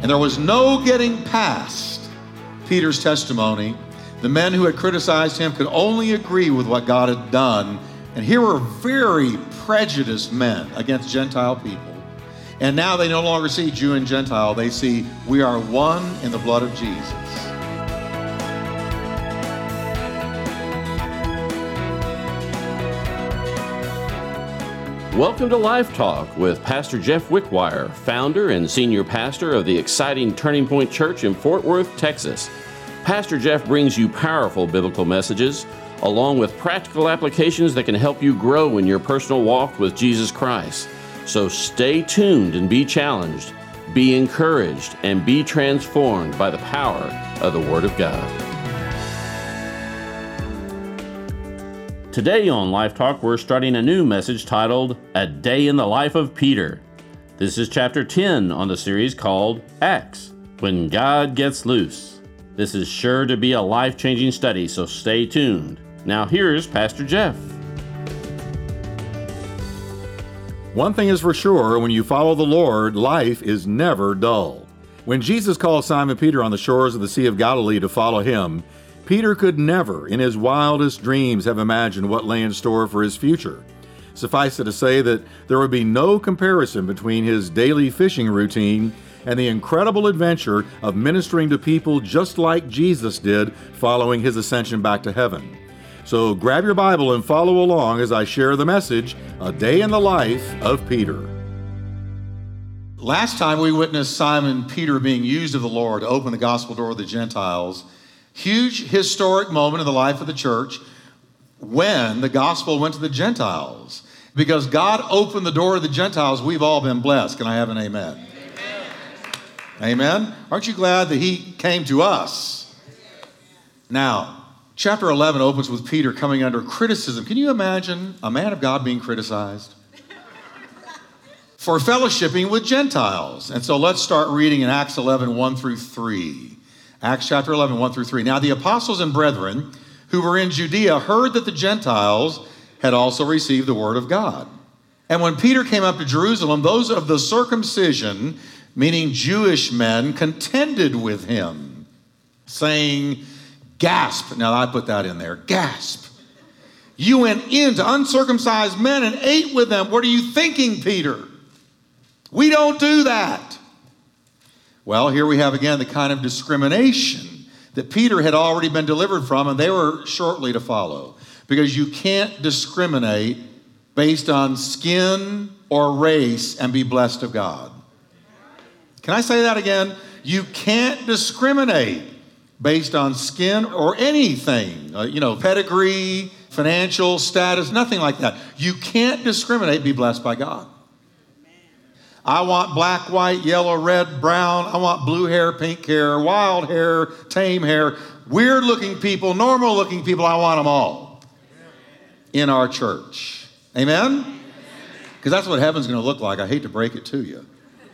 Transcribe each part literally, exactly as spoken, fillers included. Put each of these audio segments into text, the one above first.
And there was no getting past Peter's testimony. The men who had criticized him could only agree with what God had done. And here were very prejudiced men against Gentile people. And now they no longer see Jew and Gentile. They see we are one in the blood of Jesus. Welcome to Life Talk with Pastor Jeff Wickwire, founder and senior pastor of the exciting Turning Point Church in Fort Worth, Texas. Pastor Jeff brings you powerful biblical messages, along with practical applications that can help you grow in your personal walk with Jesus Christ. So stay tuned and be challenged, be encouraged, and be transformed by the power of the Word of God. Today on Life Talk, we're starting a new message titled, A Day in the Life of Peter. This is chapter ten on the series called Acts, When God Gets Loose. This is sure to be a life-changing study, so stay tuned. Now here's Pastor Jeff. One thing is for sure, when you follow the Lord, life is never dull. When Jesus called Simon Peter on the shores of the Sea of Galilee to follow him, Peter could never, in his wildest dreams, have imagined what lay in store for his future. Suffice it to say that there would be no comparison between his daily fishing routine and the incredible adventure of ministering to people just like Jesus did following his ascension back to heaven. So grab your Bible and follow along as I share the message, A Day in the Life of Peter. Last time we witnessed Simon Peter being used of the Lord to open the gospel door of the Gentiles. Huge historic moment in the life of the church when the gospel went to the Gentiles. Because God opened the door of the Gentiles, we've all been blessed. Can I have an amen? Amen. Amen? Aren't you glad that he came to us? Now, chapter eleven opens with Peter coming under criticism. Can you imagine a man of God being criticized? For fellowshipping with Gentiles. And so let's start reading in Acts eleven, one through three. Acts chapter eleven, one through three. Now the apostles and brethren who were in Judea heard that the Gentiles had also received the word of God. And when Peter came up to Jerusalem, those of the circumcision, meaning Jewish men, contended with him, saying, gasp. Now I put that in there. Gasp. You went into uncircumcised men and ate with them. What are you thinking, Peter? We don't do that. Well, here we have again the kind of discrimination that Peter had already been delivered from, and they were shortly to follow. Because you can't discriminate based on skin or race and be blessed of God. Can I say that again? You can't discriminate based on skin or anything, uh, you know, pedigree, financial status, nothing like that. You can't discriminate, be blessed by God. I want black, white, yellow, red, brown. I want blue hair, pink hair, wild hair, tame hair, weird looking people, normal looking people. I want them all in our church. Amen? Because that's what heaven's going to look like. I hate to break it to you.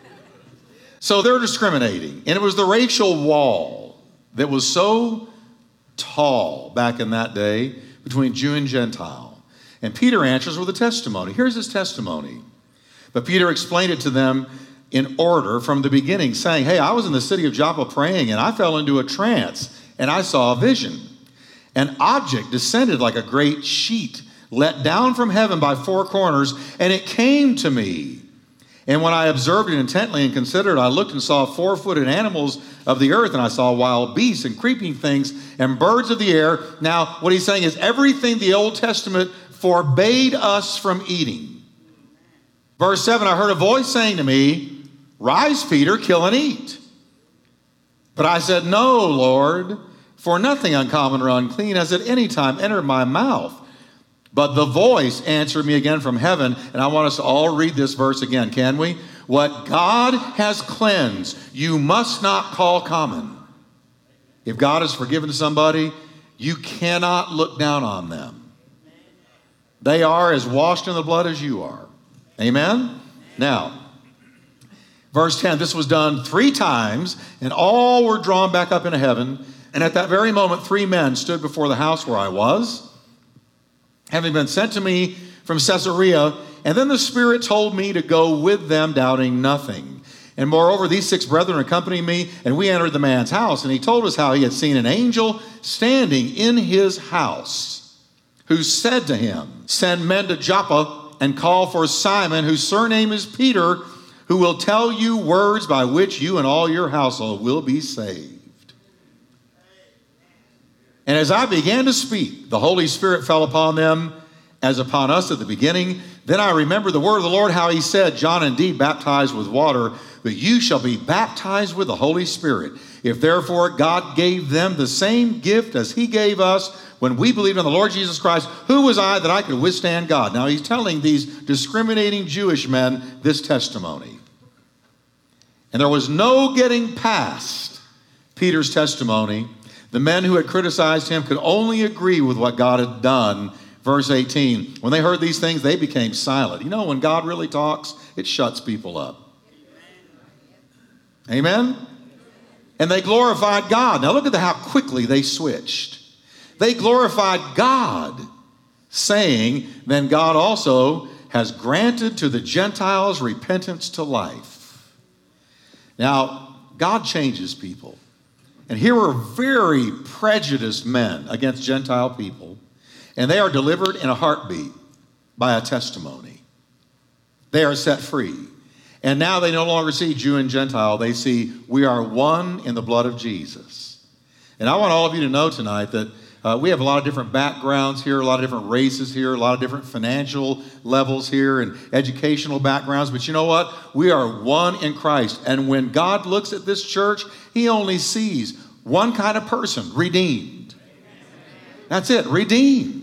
So they're discriminating. And it was the racial wall that was so tall back in that day between Jew and Gentile. And Peter answers with a testimony. Here's his testimony. But Peter explained it to them in order from the beginning, saying, hey, I was in the city of Joppa praying, and I fell into a trance, and I saw a vision. An object descended like a great sheet, let down from heaven by four corners, and it came to me. And when I observed it intently and considered, I looked and saw four-footed animals of the earth, and I saw wild beasts and creeping things and birds of the air. Now, what he's saying is everything the Old Testament forbade us from eating. Verse seven, I heard a voice saying to me, rise, Peter, kill and eat. But I said, no, Lord, for nothing uncommon or unclean has at any time entered my mouth. But the voice answered me again from heaven, and I want us to all read this verse again, can we? What God has cleansed, you must not call common. If God has forgiven somebody, you cannot look down on them. They are as washed in the blood as you are. Amen? Now, verse ten, this was done three times, and all were drawn back up into heaven. And at that very moment, three men stood before the house where I was, having been sent to me from Caesarea. And then the Spirit told me to go with them, doubting nothing. And moreover, these six brethren accompanied me, and we entered the man's house. And he told us how he had seen an angel standing in his house, who said to him, send men to Joppa and call for Simon, whose surname is Peter, who will tell you words by which you and all your household will be saved. And as I began to speak, the Holy Spirit fell upon them as upon us at the beginning. Then I remembered the word of the Lord, how he said, John indeed baptized with water, but you shall be baptized with the Holy Spirit. If therefore God gave them the same gift as he gave us when we believed in the Lord Jesus Christ, who was I that I could withstand God? Now he's telling these discriminating Jewish men this testimony. And there was no getting past Peter's testimony. The men who had criticized him could only agree with what God had done. Verse eighteen, when they heard these things, they became silent. You know, when God really talks, it shuts people up. Amen? And they glorified God. Now look at the, how quickly they switched. They glorified God, saying, then God also has granted to the Gentiles repentance to life. Now, God changes people. And here are very prejudiced men against Gentile people. And they are delivered in a heartbeat by a testimony. They are set free. And now they no longer see Jew and Gentile. They see we are one in the blood of Jesus. And I want all of you to know tonight that uh, we have a lot of different backgrounds here, a lot of different races here, a lot of different financial levels here and educational backgrounds. But you know what? We are one in Christ. And when God looks at this church, he only sees one kind of person, redeemed. That's it, redeemed.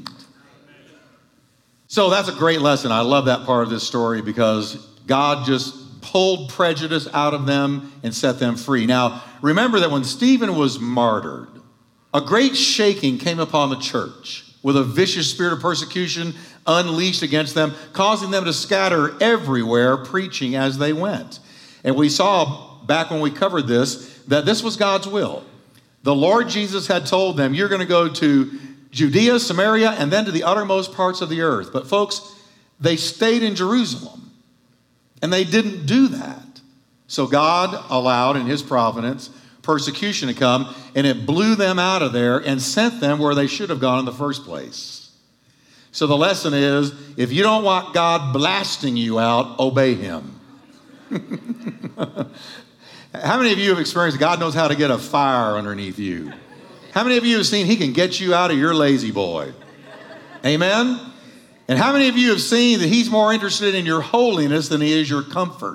So that's a great lesson. I love that part of this story because God just pulled prejudice out of them and set them free. Now, remember that when Stephen was martyred, a great shaking came upon the church with a vicious spirit of persecution unleashed against them, causing them to scatter everywhere, preaching as they went. And we saw back when we covered this, that this was God's will. The Lord Jesus had told them, you're going to go to Judea, Samaria, and then to the uttermost parts of the earth. But folks, they stayed in Jerusalem, and they didn't do that. So God allowed, in his providence, persecution to come, and it blew them out of there and sent them where they should have gone in the first place. So the lesson is, if you don't want God blasting you out, obey him. How many of you have experienced God knows how to get a fire underneath you? How many of you have seen he can get you out of your lazy boy? Amen? And how many of you have seen that he's more interested in your holiness than he is your comfort?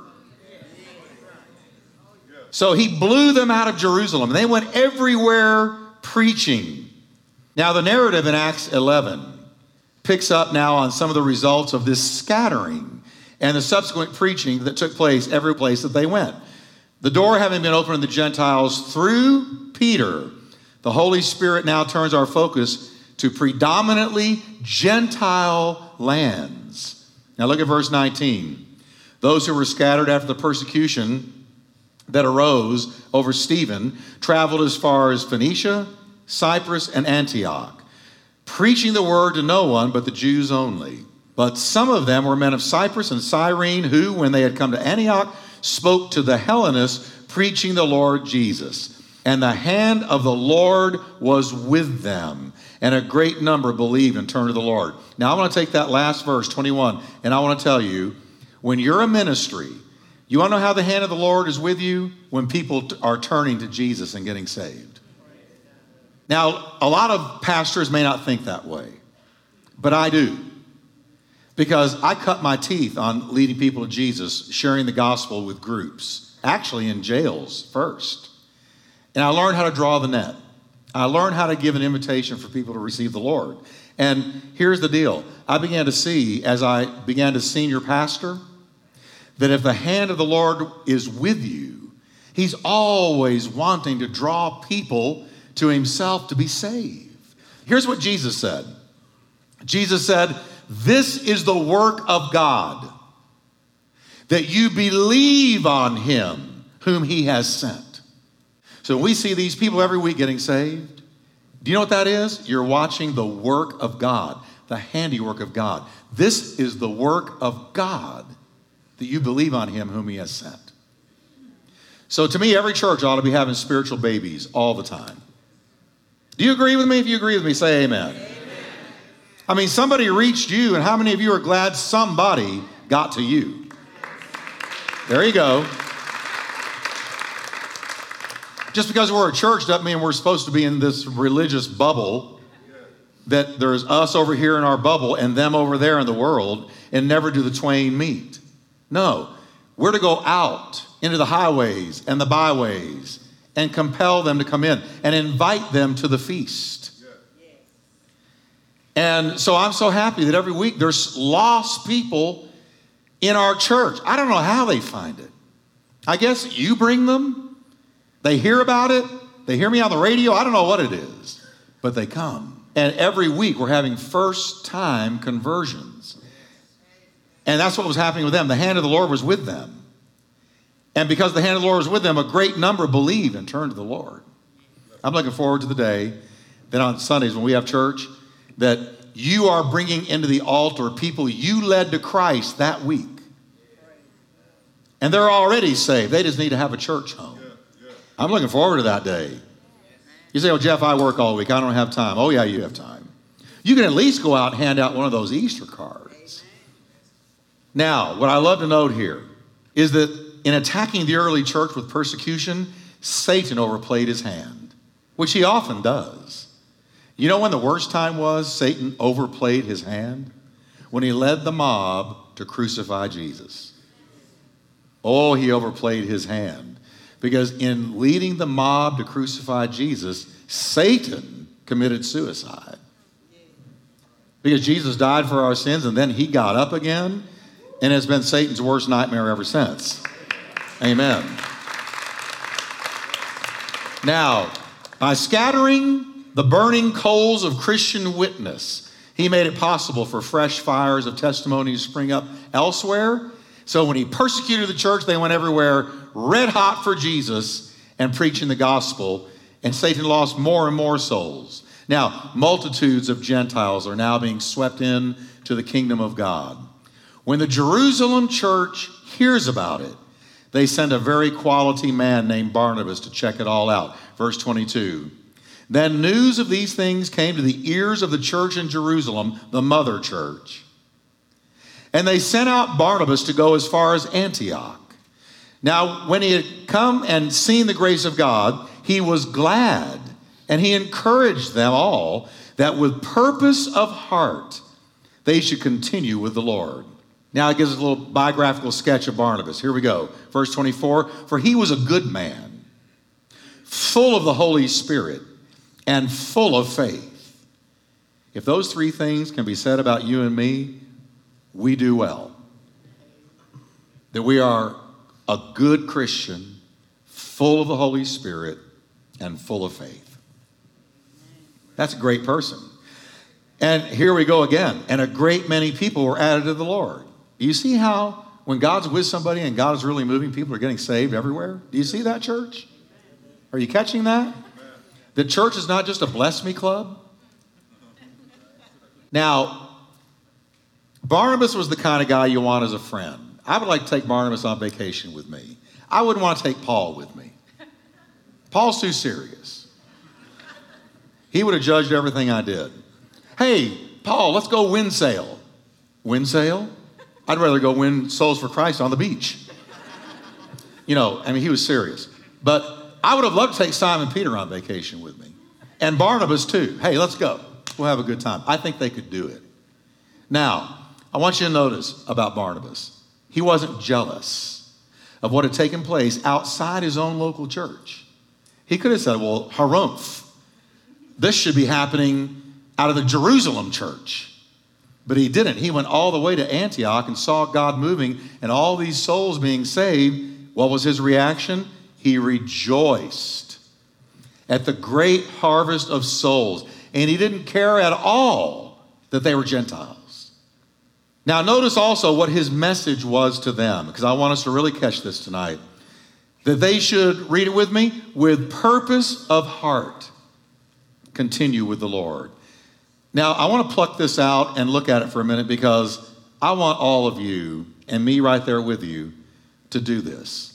So he blew them out of Jerusalem. They went everywhere preaching. Now the narrative in Acts eleven picks up now on some of the results of this scattering and the subsequent preaching that took place every place that they went. The door having been opened to the Gentiles through Peter, the Holy Spirit now turns our focus to predominantly Gentile lands. Now look at verse nineteen. Those who were scattered after the persecution that arose over Stephen traveled as far as Phoenicia, Cyprus, and Antioch, preaching the word to no one but the Jews only. But some of them were men of Cyprus and Cyrene who, when they had come to Antioch, spoke to the Hellenists, preaching the Lord Jesus. And the hand of the Lord was with them, and a great number believed and turned to the Lord. Now I want to take that last verse, twenty-one, and I want to tell you, when you're a ministry, you want to know how the hand of the Lord is with you? When people are turning to Jesus and getting saved. Now, a lot of pastors may not think that way, but I do. Because I cut my teeth on leading people to Jesus, sharing the gospel with groups, actually in jails first. And I learned how to draw the net. I learned how to give an invitation for people to receive the Lord. And here's the deal. I began to see, as I began to senior pastor, that if the hand of the Lord is with you, he's always wanting to draw people to himself to be saved. Here's what Jesus said. Jesus said, this is the work of God, that you believe on him whom he has sent. So when we see these people every week getting saved, do you know what that is? You're watching the work of God, the handiwork of God. This is the work of God, that you believe on him whom he has sent. So to me, every church ought to be having spiritual babies all the time. Do you agree with me? If you agree with me, say amen. Amen. I mean, somebody reached you, and how many of you are glad somebody got to you? There you go. Just because we're a church doesn't mean we're supposed to be in this religious bubble, that there's us over here in our bubble and them over there in the world, and never do the twain meet. No, we're to go out into the highways and the byways and compel them to come in and invite them to the feast. And so I'm so happy that every week there's lost people in our church. I don't know how they find it. I guess you bring them. They hear about it. They hear me on the radio. I don't know what it is, but they come. And every week we're having first-time conversions. And that's what was happening with them. The hand of the Lord was with them. And because the hand of the Lord was with them, a great number believed and turned to the Lord. I'm looking forward to the day that on Sundays when we have church, that you are bringing into the altar people you led to Christ that week. And they're already saved. They just need to have a church home. I'm looking forward to that day. You say, oh, Jeff, I work all week. I don't have time. Oh, yeah, you have time. You can at least go out and hand out one of those Easter cards. Now, what I love to note here is that in attacking the early church with persecution, Satan overplayed his hand, which he often does. You know when the worst time was Satan overplayed his hand? When he led the mob to crucify Jesus. Oh, he overplayed his hand. Because in leading the mob to crucify Jesus, Satan committed suicide. Because Jesus died for our sins and then he got up again, and it's been Satan's worst nightmare ever since. Amen. Now, by scattering the burning coals of Christian witness, he made it possible for fresh fires of testimony to spring up elsewhere. So when he persecuted the church, they went everywhere red hot for Jesus and preaching the gospel, and Satan lost more and more souls. Now, multitudes of Gentiles are now being swept in to the kingdom of God. When the Jerusalem church hears about it, they send a very quality man named Barnabas to check it all out. Verse twenty-two. Then news of these things came to the ears of the church in Jerusalem, the mother church. And they sent out Barnabas to go as far as Antioch. Now, when he had come and seen the grace of God, he was glad, and he encouraged them all that with purpose of heart they should continue with the Lord. Now it gives us a little biographical sketch of Barnabas. Here we go. Verse twenty-four, for he was a good man, full of the Holy Spirit, and full of faith. If those three things can be said about you and me, we do well. That we are a good Christian, full of the Holy Spirit, and full of faith. That's a great person. And here we go again. And a great many people were added to the Lord. Do you see how when God's with somebody and God is really moving, people are getting saved everywhere? Do you see that, church? Are you catching that? The church is not just a bless me club. Now, Barnabas was the kind of guy you want as a friend. I would like to take Barnabas on vacation with me. I wouldn't want to take Paul with me. Paul's too serious. He would have judged everything I did. Hey, Paul, let's go wind sail. Wind sail? I'd rather go win souls for Christ on the beach. You know, I mean, he was serious. But I would have loved to take Simon Peter on vacation with me. And Barnabas too. Hey, let's go. We'll have a good time. I think they could do it. Now, I want you to notice about Barnabas. He wasn't jealous of what had taken place outside his own local church. He could have said, well, harumph, this should be happening out of the Jerusalem church. But he didn't. He went all the way to Antioch and saw God moving and all these souls being saved. What was his reaction? He rejoiced at the great harvest of souls. And he didn't care at all that they were Gentiles. Now, notice also what his message was to them, because I want us to really catch this tonight. That they should, read it with me, with purpose of heart, continue with the Lord. Now, I want to pluck this out and look at it for a minute, because I want all of you, and me right there with you, to do this.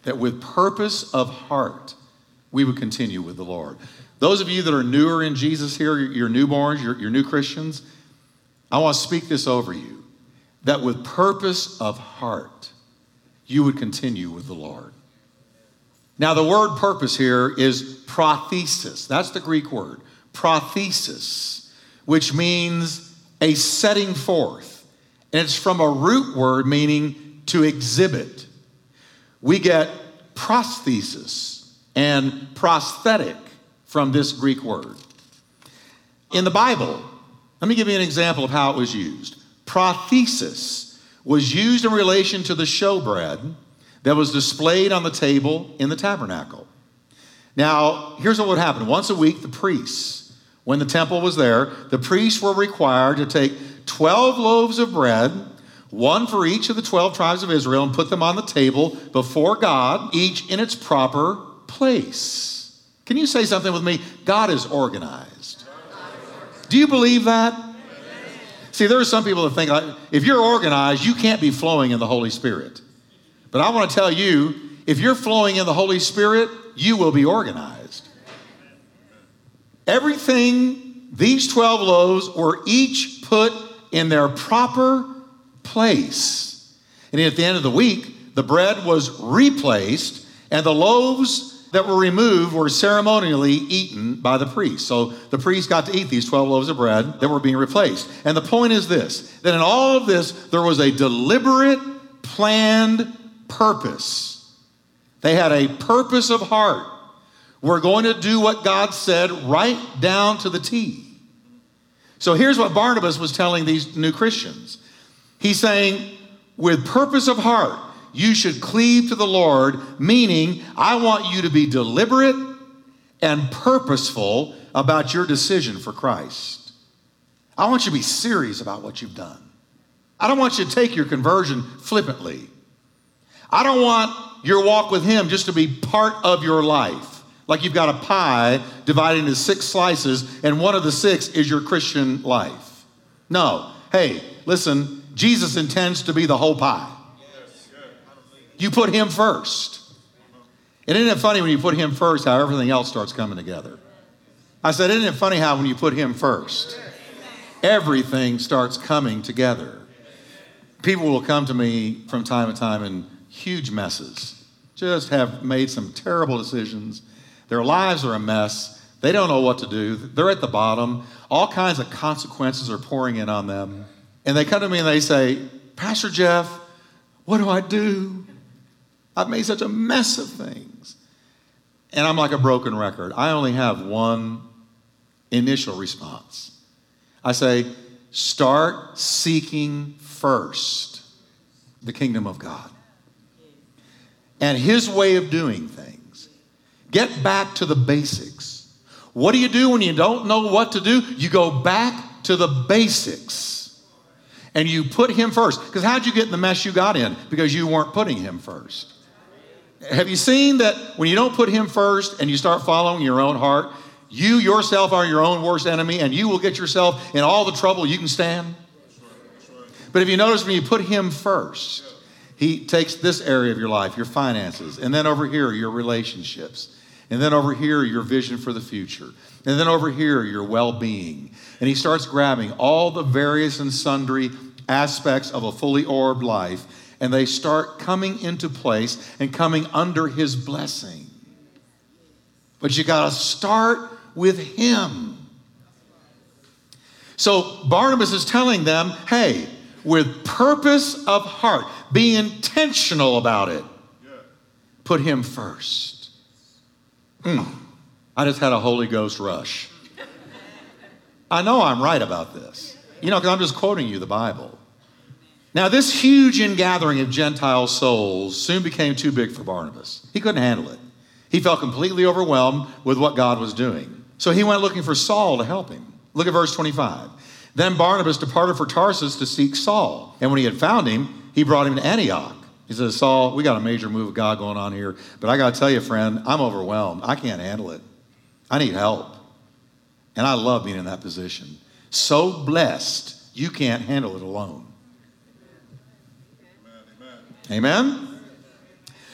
that with purpose of heart, we would continue with the Lord. Those of you that are newer in Jesus here, you're newborns, you're, you're new Christians, I want to speak this over you, that with purpose of heart, you would continue with the Lord. Now, the word purpose here is prothesis. That's the Greek word, prothesis, which means a setting forth. And it's from a root word meaning to exhibit. We get prosthesis and prosthetic from this Greek word. In the Bible, let me give you an example of how it was used. Prothesis was used in relation to the showbread that was displayed on the table in the tabernacle. Now, here's what would happen. Once a week, the priests, when the temple was there, the priests were required to take twelve loaves of bread, one for each of the twelve tribes of Israel, and put them on the table before God, each in its proper place. Can you say something with me? God is organized. Do you believe that? See, there are some people that think, like, if you're organized, you can't be flowing in the Holy Spirit. But I want to tell you, if you're flowing in the Holy Spirit, you will be organized. Everything, these twelve loaves were each put in their proper place. And at the end of the week, the bread was replaced, and the loaves that were removed were ceremonially eaten by the priest. So the priest got to eat these twelve loaves of bread that were being replaced. And the point is this, that in all of this, there was a deliberate, planned purpose. They had a purpose of heart. We're going to do what God said right down to the T. So here's what Barnabas was telling these new Christians. He's saying, with purpose of heart, you should cleave to the Lord, meaning I want you to be deliberate and purposeful about your decision for Christ. I want you to be serious about what you've done. I don't want you to take your conversion flippantly. I don't want your walk with Him just to be part of your life. Like you've got a pie divided into six slices, and one of the six is your Christian life. No. Hey, listen, Jesus intends to be the whole pie. You put Him first. And isn't it funny when you put Him first, how everything else starts coming together? I said, isn't it funny how when you put Him first, everything starts coming together? People will come to me from time to time in huge messes, just have made some terrible decisions. Their lives are a mess. They don't know what to do. They're at the bottom. All kinds of consequences are pouring in on them. And they come to me and they say, Pastor Jeff, what do I do? I've made such a mess of things. And I'm like a broken record. I only have one initial response. I say, start seeking first the kingdom of God and His way of doing things. Get back to the basics. What do you do when you don't know what to do? You go back to the basics and you put Him first. Because how'd you get in the mess you got in? Because you weren't putting Him first. Have you seen that when you don't put Him first and you start following your own heart, you yourself are your own worst enemy and you will get yourself in all the trouble you can stand? But if you notice, when you put Him first, He takes this area of your life, your finances, and then over here, your relationships, and then over here, your vision for the future, and then over here, your well-being. And He starts grabbing all the various and sundry aspects of a fully orbed life, and they start coming into place and coming under His blessing. But you got to start with Him. So Barnabas is telling them, hey, with purpose of heart, be intentional about it. Put Him first. Mm. I just had a Holy Ghost rush. I know I'm right about this. You know, because I'm just quoting you the Bible. Now, this huge ingathering of Gentile souls soon became too big for Barnabas. He couldn't handle it. He felt completely overwhelmed with what God was doing. So he went looking for Saul to help him. Look at verse twenty-five. Then Barnabas departed for Tarsus to seek Saul. And when he had found him, he brought him to Antioch. He says, Saul, we got a major move of God going on here. But I got to tell you, friend, I'm overwhelmed. I can't handle it. I need help. And I love being in that position. So blessed, you can't handle it alone. Amen? Amen?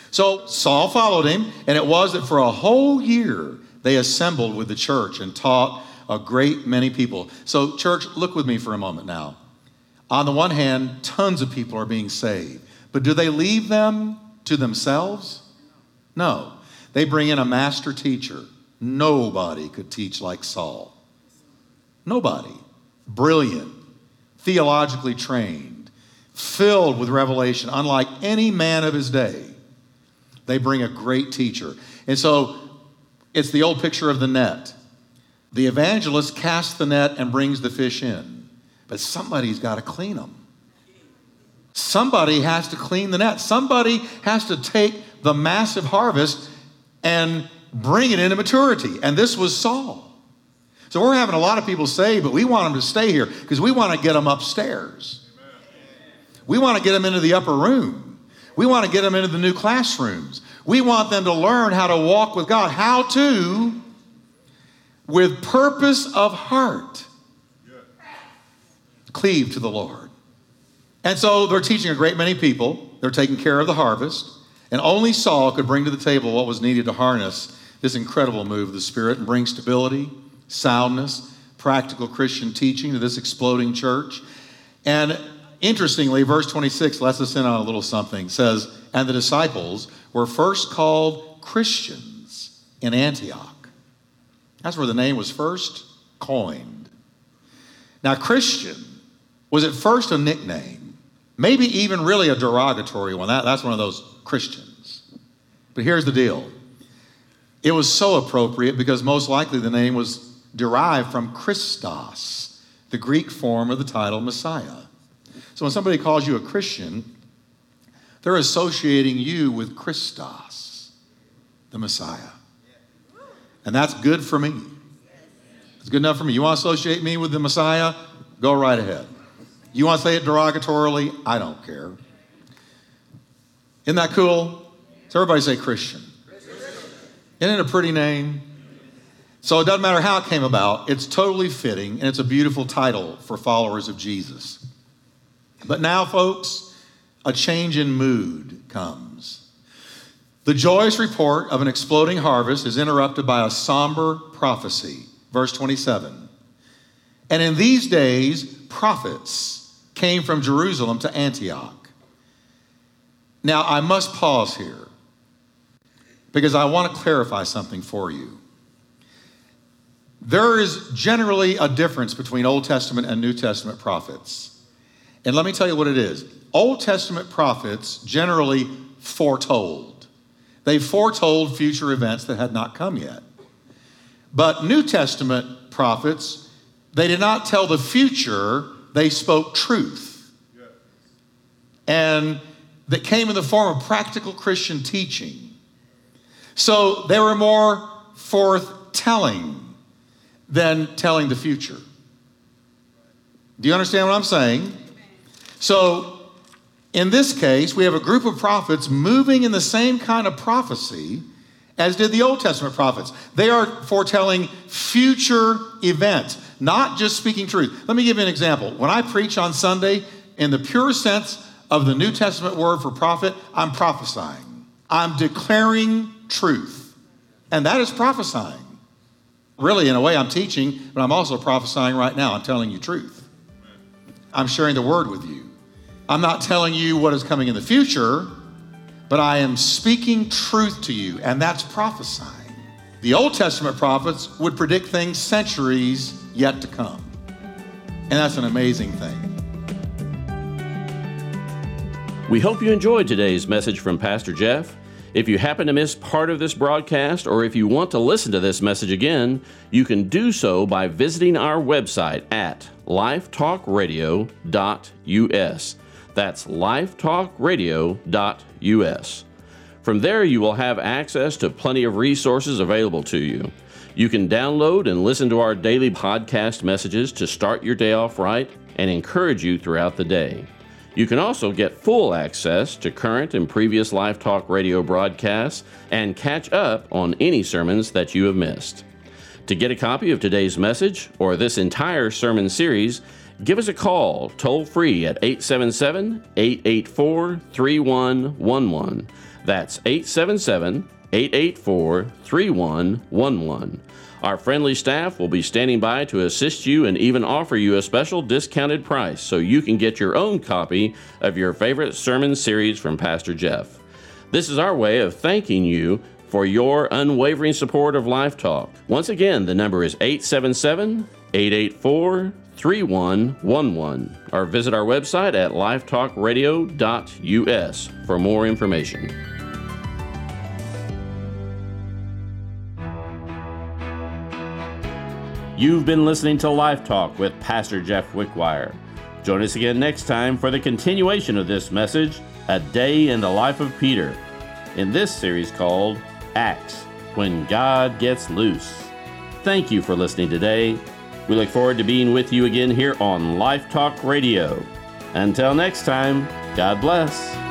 So Saul followed him, and it was that for a whole year they assembled with the church and taught a great many people. So church, look with me for a moment now. On the one hand, tons of people are being saved, but do they leave them to themselves? No. They bring in a master teacher. Nobody could teach like Saul. Nobody. Brilliant, theologically trained, filled with revelation, unlike any man of his day. They bring a great teacher. And so it's the old picture of the net. The evangelist casts the net and brings the fish in, but somebody's got to clean them. Somebody has to clean the net. Somebody has to take the massive harvest and bring it into maturity. And this was Saul. So we're having a lot of people say, but we want them to stay here because we want to get them upstairs. We want to get them into the upper room. We want to get them into the new classrooms. We want them to learn how to walk with God, how to, with purpose of heart, cleave to the Lord. And so they're teaching a great many people. They're taking care of the harvest. And only Saul could bring to the table what was needed to harness this incredible move of the Spirit and bring stability, soundness, practical Christian teaching to this exploding church. And interestingly, verse twenty-six lets us in on a little something. It says, and the disciples were first called Christians in Antioch. That's where the name was first coined. Now, Christian was at first a nickname, maybe even really a derogatory one. That, that's one of those Christians. But here's the deal. It was so appropriate because most likely the name was derived from Christos, the Greek form of the title Messiah. So when somebody calls you a Christian, they're associating you with Christos, the Messiah. And that's good for me. It's good enough for me. You want to associate me with the Messiah? Go right ahead. You want to say it derogatorily? I don't care. Isn't that cool? So everybody say Christian. Isn't it a pretty name? So it doesn't matter how it came about. It's totally fitting, and it's a beautiful title for followers of Jesus. But now, folks, a change in mood comes. The joyous report of an exploding harvest is interrupted by a somber prophecy. Verse twenty-seven. And in these days, prophets came from Jerusalem to Antioch. Now, I must pause here because I want to clarify something for you. There is generally a difference between Old Testament and New Testament prophets. And let me tell you what it is. Old Testament prophets generally foretold. They foretold future events that had not come yet. But New Testament prophets, they did not tell the future, they spoke truth. And that came in the form of practical Christian teaching. So they were more forth-telling than telling the future. Do you understand what I'm saying? So in this case, we have a group of prophets moving in the same kind of prophecy as did the Old Testament prophets. They are foretelling future events, not just speaking truth. Let me give you an example. When I preach on Sunday, in the pure sense of the New Testament word for prophet, I'm prophesying. I'm declaring truth. And that is prophesying. Really, in a way, I'm teaching, but I'm also prophesying right now. I'm telling you truth. I'm sharing the word with you. I'm not telling you what is coming in the future, but I am speaking truth to you, and that's prophesying. The Old Testament prophets would predict things centuries yet to come. And that's an amazing thing. We hope you enjoyed today's message from Pastor Jeff. If you happen to miss part of this broadcast, or if you want to listen to this message again, you can do so by visiting our website at lifetalk radio dot u s. That's lifetalk radio dot u s. From there, you will have access to plenty of resources available to you. You can download and listen to our daily podcast messages to start your day off right and encourage you throughout the day. You can also get full access to current and previous Life Talk Radio broadcasts and catch up on any sermons that you have missed. To get a copy of today's message or this entire sermon series, give us a call toll-free at eight seven seven, eight eight four, three one one one. That's eight seven seven, eight eight four, three one one one. Our friendly staff will be standing by to assist you and even offer you a special discounted price so you can get your own copy of your favorite sermon series from Pastor Jeff. This is our way of thanking you for your unwavering support of Life Talk. Once again, the number is eight seven seven, eight eight four, three one one one, or visit our website at lifetalk radio dot u s for more information. You've been listening to Life Talk with Pastor Jeff Wickwire. Join us again next time for the continuation of this message, A Day in the Life of Peter, in this series called Acts, When God Gets Loose. Thank you for listening today. We look forward to being with you again here on Life Talk Radio. Until next time, God bless.